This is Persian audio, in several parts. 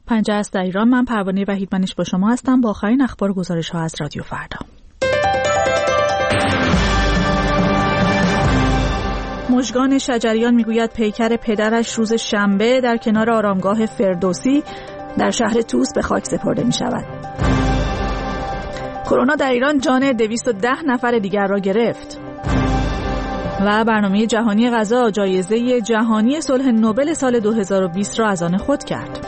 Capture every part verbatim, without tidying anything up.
پنجه است در ایران. من پروانه وحیدمنش با شما هستم با آخرین اخبار و گزارش ها از رادیو فردا. مژگان شجریان میگوید پیکر پدرش روز شنبه در کنار آرامگاه فردوسی در شهر طوس به خاک سپرده می شود. کرونا در ایران جان دویست و ده نفر دیگر را گرفت. و برنامه جهانی غذا جایزه جهانی صلح نوبل سال دو هزار و بیست را از آن خود کرد.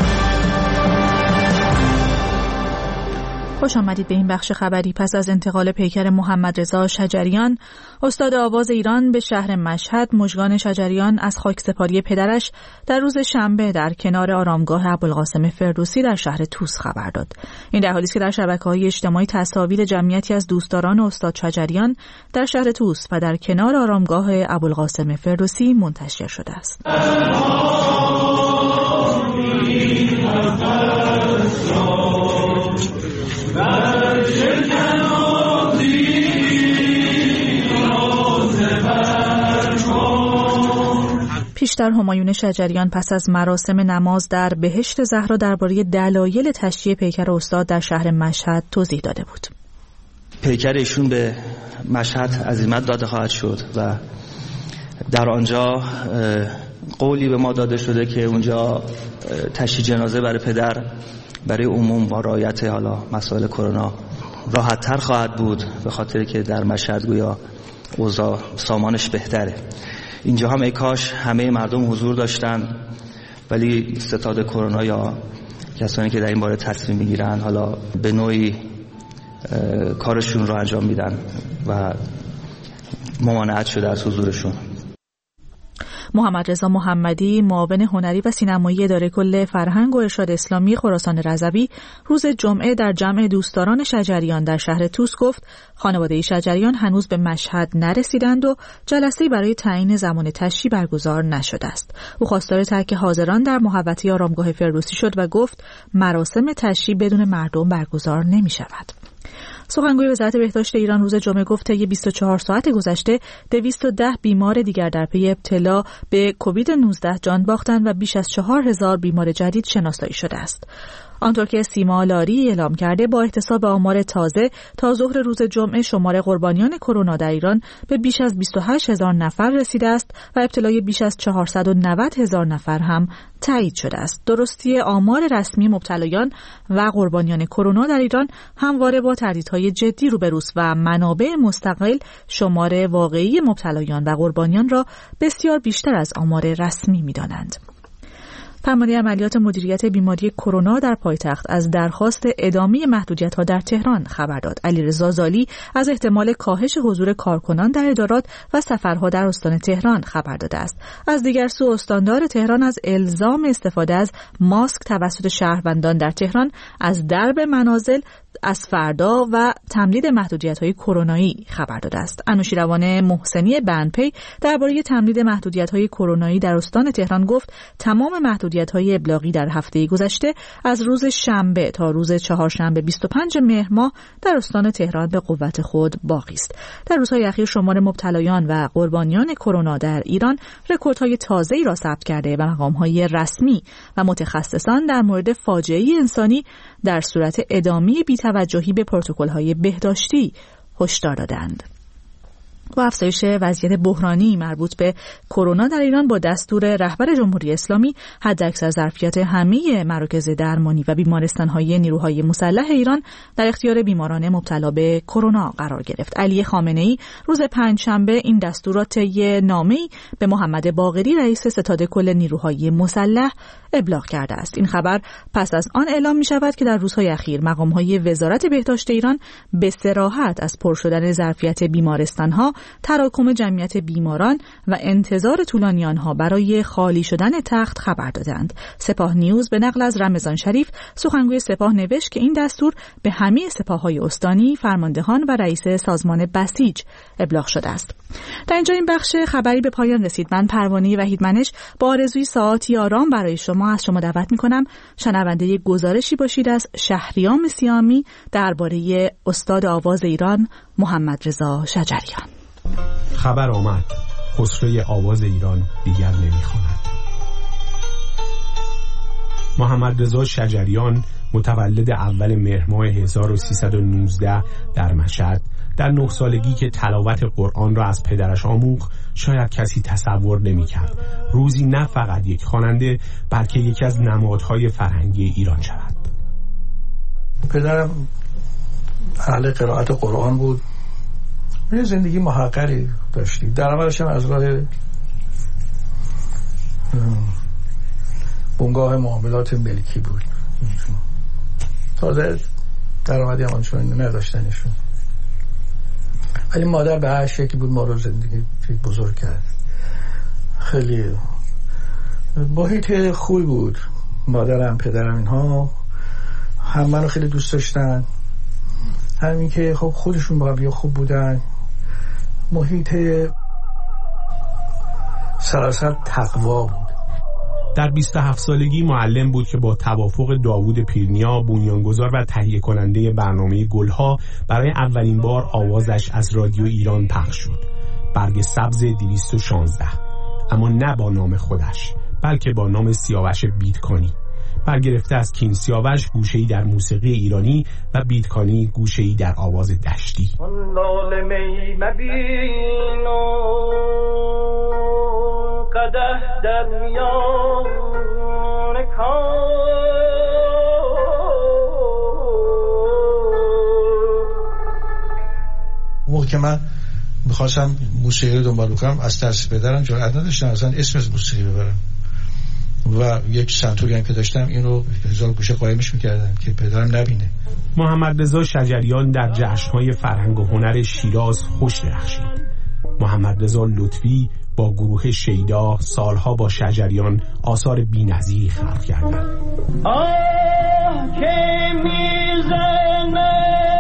خوش آمدید به این بخش خبری. پس از انتقال پیکر محمدرضا شجریان استاد آواز ایران به شهر مشهد، مژگان شجریان از خاکسپاری پدرش در روز شنبه در کنار آرامگاه ابوالقاسم فردوسی در شهر طوس خبر داد. این در حالی است که در شبکه‌های اجتماعی تصاویر جمعیتی از دوستداران استاد شجریان در شهر طوس و در کنار آرامگاه ابوالقاسم فردوسی منتشر شده است. پیشتر همایون شجریان پس از مراسم نماز در بهشت زهرا درباره دلایل تشییع پیکر استاد در شهر مشهد توضیح داده بود. پیکر ایشون به مشهد عزیمت داده خواهد شد و در آنجا قولی به ما داده شده که اونجا تشییع جنازه برای پدر برای عموم با رعایت حالا مسائل کرونا راحت تر خواهد بود، به خاطر که در مشهد گویا اوضاع سامانش بهتره. اینجا هم ای کاش همه مردم حضور داشتن، ولی ستاد کرونا یا کسانی که در این باره تصمیم میگیرن حالا به نوعی کارشون رو انجام میدن و ممانعت شده از حضورشون. محمدرضا محمدی، معاون هنری و سینمایی اداره کل فرهنگ و ارشاد اسلامی خراسان رضوی، روز جمعه در جمع دوستداران شجریان در شهر طوس گفت خانواده شجریان هنوز به مشهد نرسیدند و جلسه‌ای برای تعیین زمان تشییع برگزار نشده است. او خواستار ترک حاضران در محوطه آرامگاه فردوسی شد و گفت مراسم تشییع بدون مردم برگزار نمی‌شود. سخنگوی وزارت بهداشت ایران روز جمعه گفت طی بیست و چهار ساعت گذشته دویست و ده بیمار دیگر در پی ابتلا به کووید نوزده جان باختند و بیش از چهار هزار بیمار جدید شناسایی شده است. آنطور که سیما لاری اعلام کرده با احتساب آمار تازه تا ظهر روز جمعه شمار قربانیان کرونا در ایران به بیش از بیست و هشت هزار نفر رسیده است و ابتلای بیش از چهارصد و نود هزار نفر هم تایید شده است. درستی آمار رسمی مبتلایان و قربانیان کرونا در ایران همواره با تردیدهای جدی روبروست و منابع مستقل شمار واقعی مبتلایان و قربانیان را بسیار بیشتر از آمار رسمی می‌دانند. فرمانده عملیات مدیریت بیماری کرونا در پایتخت از درخواست ادامه محدودیت‌ها در تهران خبر داد. علیرضا زالی از احتمال کاهش حضور کارکنان در ادارات و سفرها در استان تهران خبر داده است. از دیگر سو استاندار تهران از الزام استفاده از ماسک توسط شهروندان در تهران از درب منازل از فردا و تمدید محدودیت‌های کرونایی خبر داده است. انوشیروان محسنی بندپی درباره تمدید محدودیت‌های کرونایی در استان تهران گفت تمام محدودیت‌های ابلاغی در هفته گذشته از روز شنبه تا روز چهارشنبه بیست و پنجم مهر ماه در استان تهران به قوت خود باقی است. در روزهای اخیر شمار مبتلایان و قربانیان کرونا در ایران رکوردهای تازه‌ای را ثبت کرده و مقام‌های رسمی و متخصصان در مورد فاجعه انسانی در صورت ادامه بی‌توجهی به پروتکل‌های بهداشتی هشدار دادند. با افزایش وضعیت بحرانی مربوط به کرونا در ایران با دستور رهبر جمهوری اسلامی حداکثر ظرفیت همه مراکز درمانی و بیمارستان‌های نیروهای مسلح ایران در اختیار بیماران مبتلا به کرونا قرار گرفت. علی خامنه‌ای روز پنجشنبه این دستور را طی نامه‌ای به محمد باقری رئیس ستاد کل نیروهای مسلح ابلاغ کرده است. این خبر پس از آن اعلام می شود که در روزهای اخیر مقام‌های وزارت بهداشت ایران به صراحت از پر شدن ظرفیت بیمارستان‌ها، تراکم جمعیت بیماران و انتظار طولانی آنها برای خالی شدن تخت خبر دادند. سپاه نیوز به نقل از رمضان شریف سخنگوی سپاه نوشت که این دستور به همه سپاه‌های استانی، فرماندهان و رئیس سازمان بسیج ابلاغ شده است. در اینجا این بخش خبری به پایان رسید. من پروانه وحیدمنش با آرزوی ساعاتی آرام برای شما از شما دعوت می‌کنم شنونده گزارشی باشید از شهریام سیامی درباره استاد آواز ایران محمدرضا شجریان. خبر آمد، خسروی آواز ایران دیگر نمی‌خواند. محمد رضا شجریان متولد اول مهر ماه هزار و سیصد و نوزده در مشهد در نه سالگی که تلاوت قرآن را از پدرش آموخت شاید کسی تصور نمی‌کرد روزی نه فقط یک خواننده بلکه یکی از نمادهای فرهنگی ایران شود. پدرم اهل قرائت قرآن بود، یه زندگی محقری داشتی، درآمدش هم از راه بنگاه معاملات ملکی بود، تازه درآمدی هم آنچنانی نداشتنشون، ولی مادر به هر شکلی بود ما رو زندگی بزرگ کرد. خیلی محیط خوبی بود، مادرم پدرم اینها هم منو خیلی دوست داشتن، همین که خب خودشون با هم خوب بودن، محیط سراسر تقوا بود. در بیست و هفت سالگی معلم بود که با توافق داوود پیرنیا بنیانگذار و تهیه کننده برنامه گلها برای اولین بار آوازش از رادیو ایران پخش شد. برگ سبز دویست و شانزده، اما نه با نام خودش بلکه با نام سیاوش بیتکانی، برگرفته از کین سیاوش گوشه‌ای در موسیقی ایرانی و بیتکانی گوشه‌ای در آواز دشتی. قده در میان کار موقع که من میخواستم موسیقی رو دنبال کنم از ترس پدرم جرئت نداشتم اصلا اسم از موسیقی ببرم و یک سنتوری هم که داشتم این رو هزار گوشه قایمش میکردم که پدرم نبینه. محمد رضا شجریان در جشن‌های فرهنگ و هنر شیراز خوش درخشید. محمد رضا لطفی با گروه شیدا سالها با شجریان آثار بی‌نظیری خلق کردند. آه که میزنه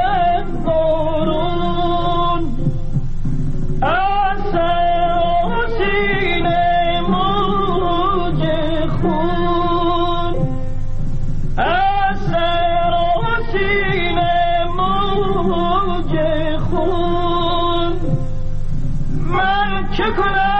بارون از سینه موج خون، از سینه موج خون، من چه کنم؟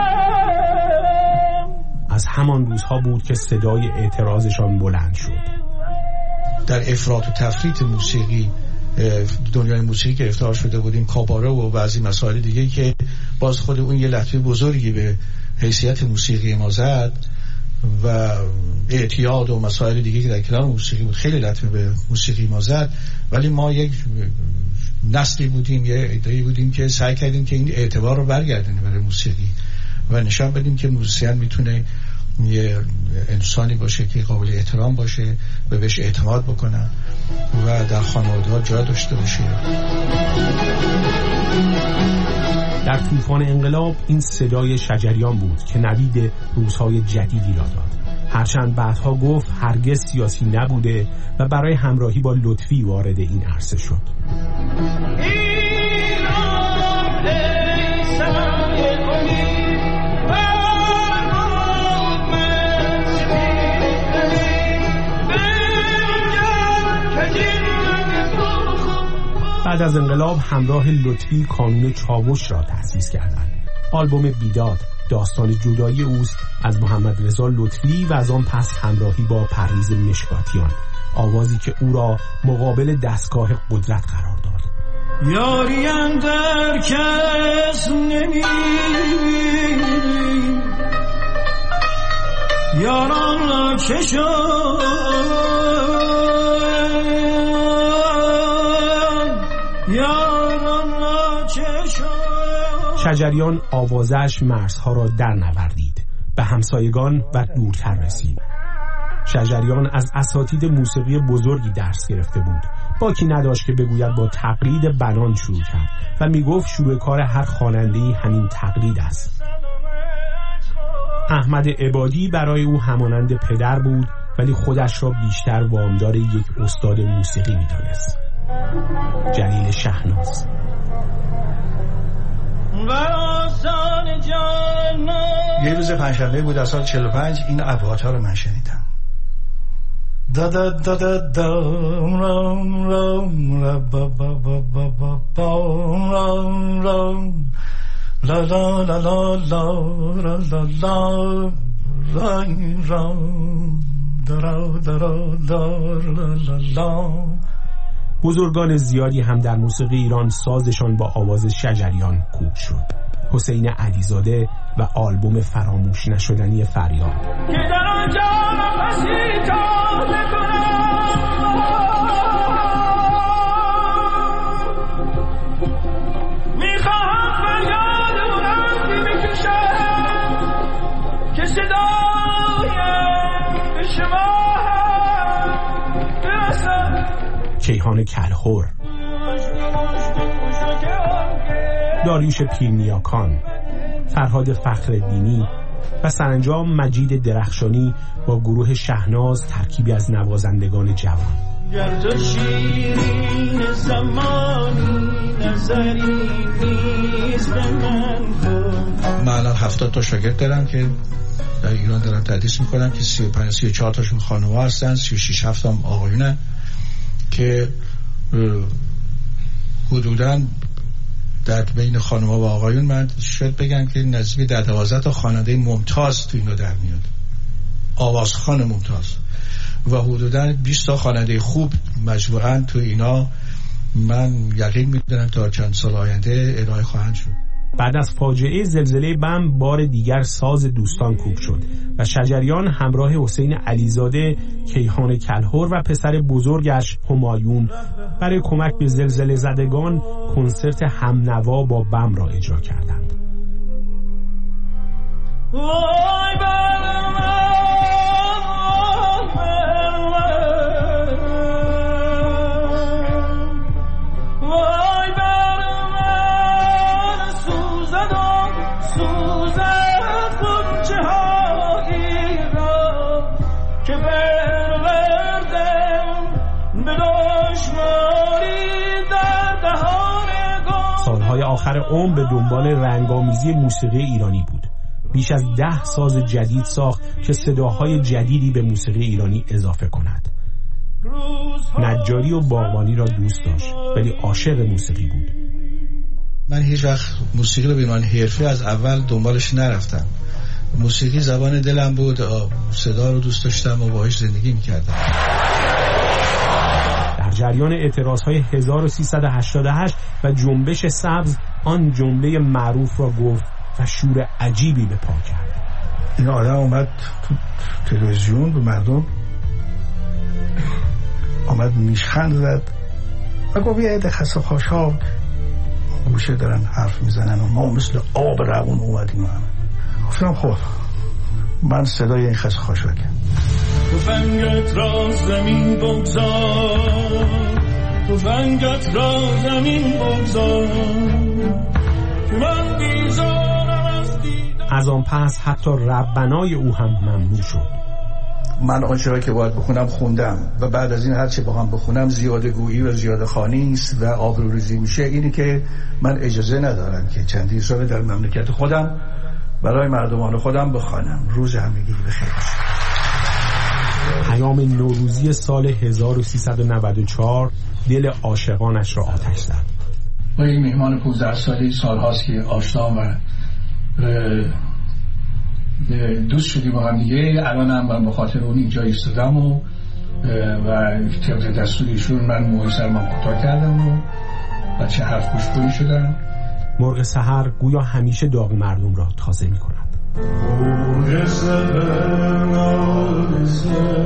از همان روزها بود که صدای اعتراضشان بلند شد. در افراط و تفریط موسیقی دنیای موسیقی گرفتار شده بودیم، کاباره و بعضی مسائل دیگه که باز خود اون یه لطمه بزرگی به حیثیت موسیقی ما زد و اعتیاد و مسائل دیگه که در کنار موسیقی بود خیلی لطمه به موسیقی ما زد. ولی ما یک نسلی بودیم، یه عده‌ای بودیم که سعی کردیم که این اعتبار رو برگردونیم برای موسیقی و نشان بدیم که موزیسین میتونه یه انسانی باشه که قابل احترام باشه و بهش اعتماد بکنن و در خانواده‌ها جا داشته باشه. در طوفان انقلاب این صدای شجریان بود که نوید روزهای جدیدی را داد. هرچند بعدها گفت هرگز سیاسی نبوده و برای همراهی با لطفی وارد این عرصه شد. بعد از انقلاب همراه لطفی کانون چاوش را تأسیس کردند. آلبوم بیداد داستان جدایی اوست از محمد رضا لطفی و از آن پس همراهی با پرویز مشکاتیان، آوازی که او را مقابل دستگاه قدرت قرار داد. یاری اندر کس نمی یاران را چشم شجریان آوازش مرزها را در نوردید، به همسایگان و دورتر رسید. شجریان از اساتید موسیقی بزرگی درس گرفته بود، باکی نداشت که بگوید با تقلید بنان شروع کرد و میگفت شروع کار هر خواننده‌ای همین تقلید است. احمد عبادی برای او همانند پدر بود، ولی خودش را بیشتر وامدار یک استاد موسیقی می‌دانست. جلیل شهناز. یه روز پنجشنبه بود در سال چهل و پنج این ابیات ها رو من شنیدم. دا دا دا دا دا رام رام را با با با با با با رام رام لا لا لا لا لا لا لا لا رام رام بزرگان زیادی هم در موسیقی ایران سازشان با آواز شجریان کوک شد. حسین علیزاده و آلبوم فراموش نشدنی فریاد. کیهان کلهر، داریوش پیرنیاکان، فرهاد فخرالدینی و سرانجام مجید درخشانی با گروه شهناز ترکیبی از نوازندگان جوان. من الان هفتاد تا شاگرد دارم که در ایران دارم تدریس میکنم که سی و پنج سی و چهار تاشون خانوم هستن، سی و شش هفت هم آقایونن که حدوداً در بین خانوما و آقایون من شاید بگم که نزدیک ده دوازده تا خواننده ممتاز تو اینا در میاد، آوازخوان ممتاز، و حدوداً بیست تا خواننده خوب مجموعاً تو اینا من یقین میدونم تا چند سال آینده ارائه خواهند شد. بعد از فاجعه زلزله بم بار دیگر ساز دوستان کوک شد و شجریان همراه حسین علیزاده، کیهان کلهر و پسر بزرگش همایون برای کمک به زلزله زدگان کنسرت همنوا با بم را اجرا کردند. سالهای آخر عمر به دنبال رنگامیزی موسیقی ایرانی بود. بیش از ده ساز جدید ساخت که صداهای جدیدی به موسیقی ایرانی اضافه کند. نجاری و باغبانی را دوست داشت ولی عاشق موسیقی بود. من هیچ وقت موسیقی رو به عنوان حرفه از اول دنبالش نرفتم. موسیقی زبان دلم بود، صدا رو دوست داشتم و باهاش زندگی میکردم. در جریان اعتراضهای هزار و سیصد و هشتاد و هشت و جنبش سبز آن جمله معروف را گفت و شور عجیبی به پا کرد. این آدم اومد تو تلویزیون به مردم آمد نیشخند زد و گفت یه عده خسته خاشاک گوشه دارن حرف میزنن و ما مثل آب روون اومدیم. گفتم خب من صدای این خسته خاشاکم. تفنگت را زمین بگذار، تفنگت را زمین بگذار که من بیزارم از دیدن. از آن پس حتی ربنای او هم ممنوع شد. من آنچه را که باید بخونم خوندم و بعد از این هر چه بخوام بخونم زیاده گویی و زیاده خوانی است و آبروریزی میشه. اینی که من اجازه ندارم که چندین سال در مملکت خودم برای مردمان خودم بخوانم. روز همگی بخیر. پیام نوروزی سال هزار و سیصد و نود و چهار دل عاشقانش را آتش زد. با این مهمان پانزده سالی سال هاست که آشنا و دوست شدیم با هم دیگه. الان هم من به خاطر اون اینجا ایستادم و و طبق دستوریشون من موهای سرم کوتاه کردم و بچه حرف گوش کنی شدم. مرغ سحر گویا همیشه داغ مردم را تازه می کند. مرغ سحر نازت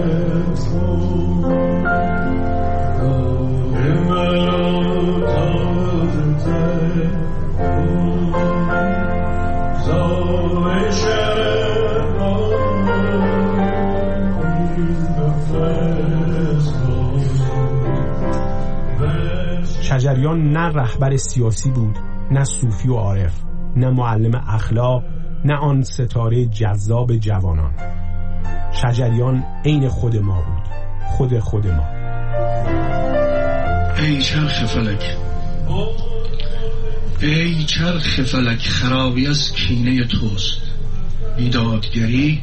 شجریان نه رهبر سیاسی بود، نه صوفی و عارف، نه معلم اخلاق، نه آن ستاره جذاب جوانان. شجریان عین خود ما بود، خود خود ما. ای چرخ فلک، ای چرخ فلک، خرابی از کینه توست. بیدادگری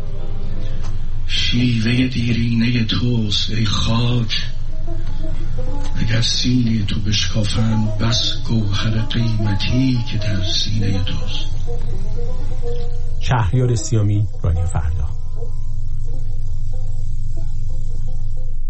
شیوه دیرینه توست. ای خاک، اگر سینه تو بشکافند بس گوهر قیمتی که در سینه توست. شهریار سیامی، رادیو فردا.